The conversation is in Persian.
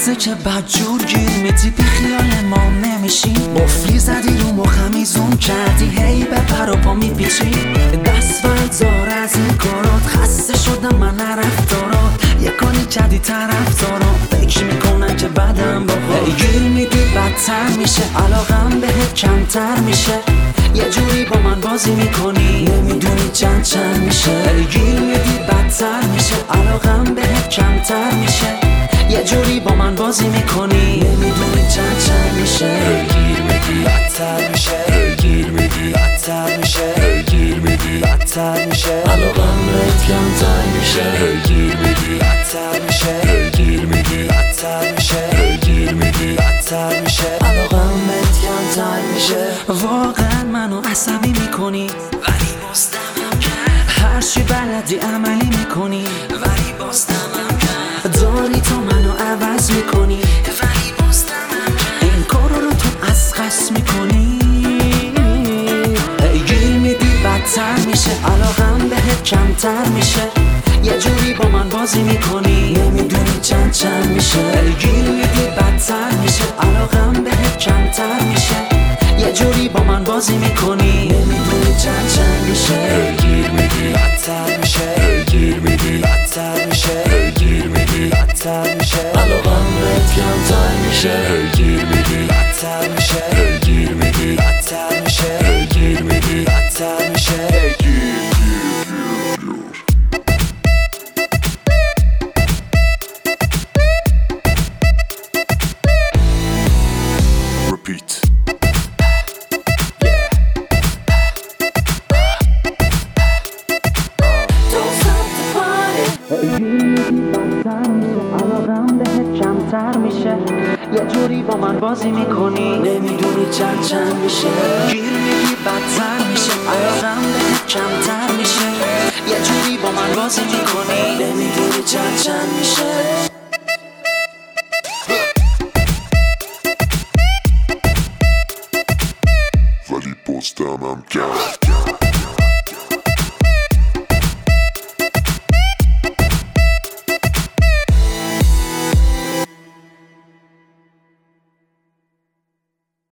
لحظه که بدجور گیر میدی بی خیال ما نمیشی، قفلی زدی رو مخم ایزون کردی، هی به پر و پا میپیچی، دست فرزار از این کارات، خسته شدم من رفتارات، یکانی کردی طرفدارات فکر میکنن که بدم بخور، گیر میدی بدتر میشه، علاقم بهت کمتر میشه، یه جوری با من بازی میکنی نمیدونی چند میشه، گیر میدی بدتر میشه، علاقم بهت کمتر میشه، یه جوری با من بازی میکنی نمیدونی چند میشه، گیر میدی بدتر میشه، گیر میدی بدتر میشه، گیر میدی بدتر میشه، علاقم بهت کمتر میشه، گیر میدی بدتر میشه، گیر میدی بدتر میشه، گیر میدی بدتر میشه، علاقم بهت کمتر میشه. واقعا منو عصبی میکنی ولی بازدمم کرد، هر چی بلدی عملی میکنی ولی بازدمم کرد، داری تو منو عوض میکنی ولی بازدمم کرد، این کارو رو تو از قصد میکنی، گیر میدی بدتر میشه، علاقم بهت کمتر میشه، یه جوری با من بازی میکنی نمیدونی چند میشه، گیر میدی بدتر میشه، علاقم بهت کمتر میشه، یه جوری با من بازی میکنی نمیدونی چند میشه، گیر میدی بدتر میشه، گیر میدی بدتر میشه، گیر میدی بدتر میشه، علاقم بهت کمتر میشه، گیر میدی بدتر میشه، گیر میدی بدتر میشه، گیر میدی بدتر میشه. Repeat. علاقم بهت کمتر میشه، یه جوری با من بازی میکنی نمیدونی چند میشه، گیر میدی بدتر میشه، علاقم بهت کمتر میشه، یه جوری با من بازی میکنی نمیدونی چند میشه. ولی بازدمم کرد.